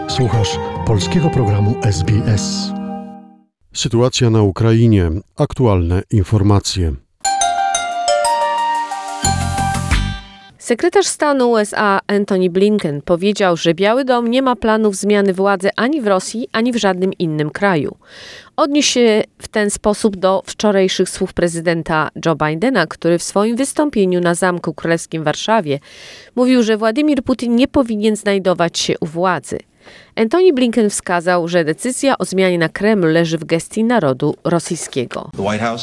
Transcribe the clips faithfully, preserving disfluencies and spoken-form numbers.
Słuchasz polskiego programu S B S. Sytuacja na Ukrainie. Aktualne informacje. Sekretarz stanu U S A Antony Blinken powiedział, że Biały Dom nie ma planów zmiany władzy ani w Rosji, ani w żadnym innym kraju. Odniósł się w ten sposób do wczorajszych słów prezydenta Joe Bidena, który w swoim wystąpieniu na Zamku Królewskim w Warszawie mówił, że Władimir Putin nie powinien znajdować się u władzy. Antony Blinken wskazał, że decyzja o zmianie na Kreml leży w gestii narodu rosyjskiego.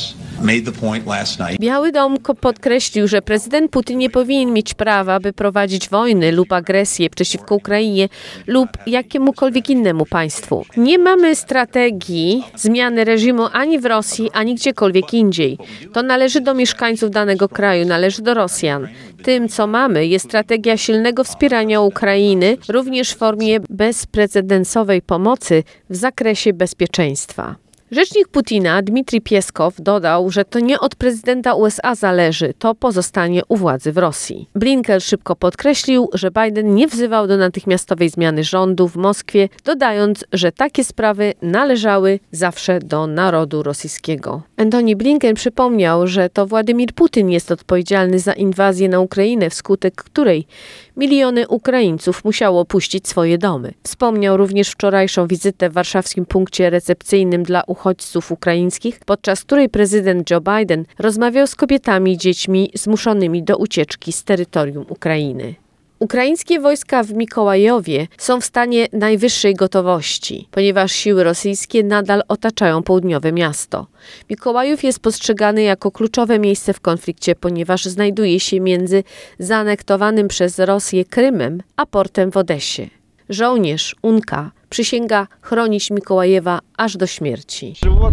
Biały Dom podkreślił, że prezydent Putin nie powinien mieć prawa, by prowadzić wojny lub agresję przeciwko Ukrainie lub jakiemukolwiek innemu państwu. Nie mamy strategii zmiany reżimu ani w Rosji, ani gdziekolwiek indziej. To należy do mieszkańców danego kraju, należy do Rosjan. Tym, co mamy, jest strategia silnego wspierania Ukrainy, również w formie bezprecedensowej pomocy w zakresie bezpieczeństwa. Rzecznik Putina Dmitrij Pieskow dodał, że to nie od prezydenta U S A zależy, to pozostanie u władzy w Rosji. Blinken szybko podkreślił, że Biden nie wzywał do natychmiastowej zmiany rządu w Moskwie, dodając, że takie sprawy należały zawsze do narodu rosyjskiego. Antony Blinken przypomniał, że to Władimir Putin jest odpowiedzialny za inwazję na Ukrainę, wskutek której miliony Ukraińców musiało opuścić swoje domy. Wspomniał również wczorajszą wizytę w warszawskim punkcie recepcyjnym dla uchodźców ukraińskich, podczas której prezydent Joe Biden rozmawiał z kobietami i dziećmi zmuszonymi do ucieczki z terytorium Ukrainy. Ukraińskie wojska w Mikołajowie są w stanie najwyższej gotowości, ponieważ siły rosyjskie nadal otaczają południowe miasto. Mikołajów jest postrzegany jako kluczowe miejsce w konflikcie, ponieważ znajduje się między zaanektowanym przez Rosję Krymem a portem w Odessie. Żołnierz Unka przysięga chronić Mikołajewa aż do śmierci.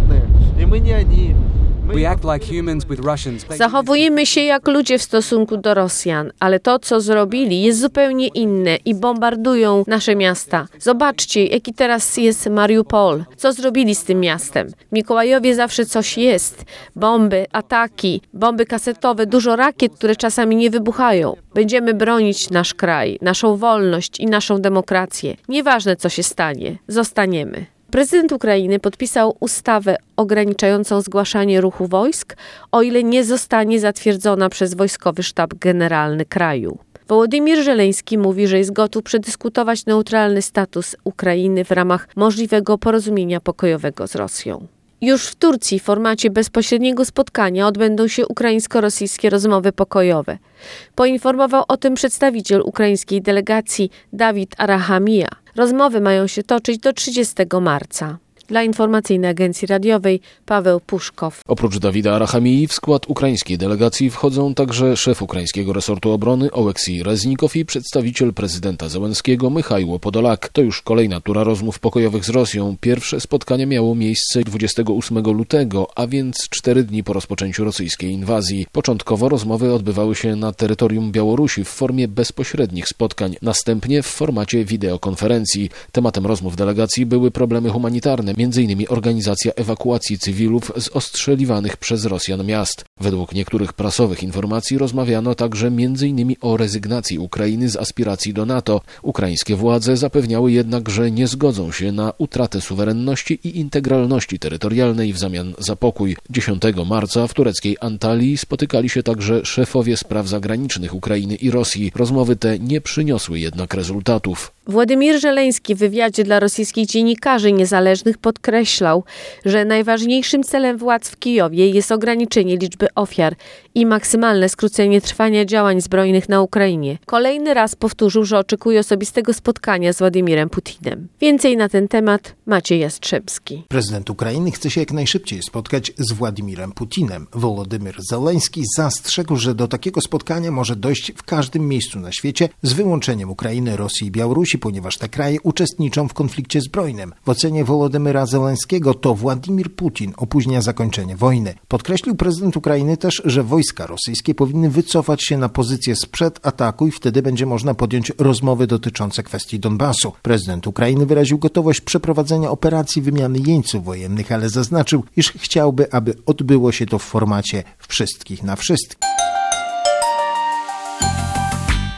Zachowujemy się jak ludzie w stosunku do Rosjan, ale to, co zrobili, jest zupełnie inne i bombardują nasze miasta. Zobaczcie, jaki teraz jest Mariupol. Co zrobili z tym miastem? W Mikołajowie zawsze coś jest. Bomby, ataki, bomby kasetowe, dużo rakiet, które czasami nie wybuchają. Będziemy bronić nasz kraj, naszą wolność i naszą demokrację. Nieważne, co się stanie, zostaniemy. Prezydent Ukrainy podpisał ustawę ograniczającą zgłaszanie ruchu wojsk, o ile nie zostanie zatwierdzona przez Wojskowy Sztab Generalny kraju. Wołodymyr Żeleński mówi, że jest gotów przedyskutować neutralny status Ukrainy w ramach możliwego porozumienia pokojowego z Rosją. Już w Turcji w formacie bezpośredniego spotkania odbędą się ukraińsko-rosyjskie rozmowy pokojowe. Poinformował o tym przedstawiciel ukraińskiej delegacji Dawid Arahamija. Rozmowy mają się toczyć do trzydziestego marca. Dla informacyjnej agencji radiowej Paweł Puszkow. Oprócz Dawida Arahamii w skład ukraińskiej delegacji wchodzą także szef ukraińskiego resortu obrony Oleksij Reznikow i przedstawiciel prezydenta Zełenskiego Michajło Podolak. To już kolejna tura rozmów pokojowych z Rosją. Pierwsze spotkanie miało miejsce dwudziestego ósmego lutego, a więc cztery dni po rozpoczęciu rosyjskiej inwazji. Początkowo rozmowy odbywały się na terytorium Białorusi w formie bezpośrednich spotkań, następnie w formacie wideokonferencji. Tematem rozmów delegacji były problemy humanitarne, między innymi organizacja ewakuacji cywilów z ostrzeliwanych przez Rosjan miast. Według niektórych prasowych informacji rozmawiano także między innymi o rezygnacji Ukrainy z aspiracji do NATO. Ukraińskie władze zapewniały jednak, że nie zgodzą się na utratę suwerenności i integralności terytorialnej w zamian za pokój. dziesiątego marca w tureckiej Antalii spotykali się także szefowie spraw zagranicznych Ukrainy i Rosji. Rozmowy te nie przyniosły jednak rezultatów. Władimir Żeleński w wywiadzie dla rosyjskich dziennikarzy niezależnych podkreślał, że najważniejszym celem władz w Kijowie jest ograniczenie liczby ofiar i maksymalne skrócenie trwania działań zbrojnych na Ukrainie. Kolejny raz powtórzył, że oczekuje osobistego spotkania z Władimirem Putinem. Więcej na ten temat Maciej Jastrzębski. Prezydent Ukrainy chce się jak najszybciej spotkać z Władimirem Putinem. Wołodymyr Zełenski zastrzegł, że do takiego spotkania może dojść w każdym miejscu na świecie z wyłączeniem Ukrainy, Rosji i Białorusi, ponieważ te kraje uczestniczą w konflikcie zbrojnym. W ocenie Wołodymyra Zełenskiego to Władimir Putin opóźnia zakończenie wojny. Podkreślił prezydent Ukrainy też, że wojska rosyjskie powinny wycofać się na pozycję sprzed ataku i wtedy będzie można podjąć rozmowy dotyczące kwestii Donbasu. Prezydent Ukrainy wyraził gotowość przeprowadzenia operacji wymiany jeńców wojennych, ale zaznaczył, iż chciałby, aby odbyło się to w formacie wszystkich na wszystkich.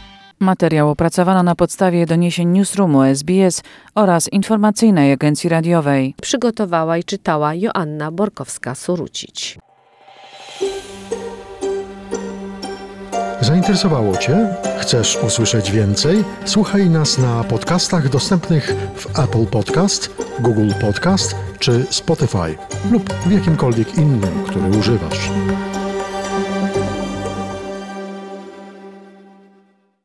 Materiał opracowano na podstawie doniesień Newsroomu S B S oraz informacyjnej agencji radiowej. Przygotowała i czytała Joanna Borkowska-Surucić. Zainteresowało Cię? Chcesz usłyszeć więcej? Słuchaj nas na podcastach dostępnych w Apple Podcast, Google Podcast czy Spotify lub w jakimkolwiek innym, który używasz.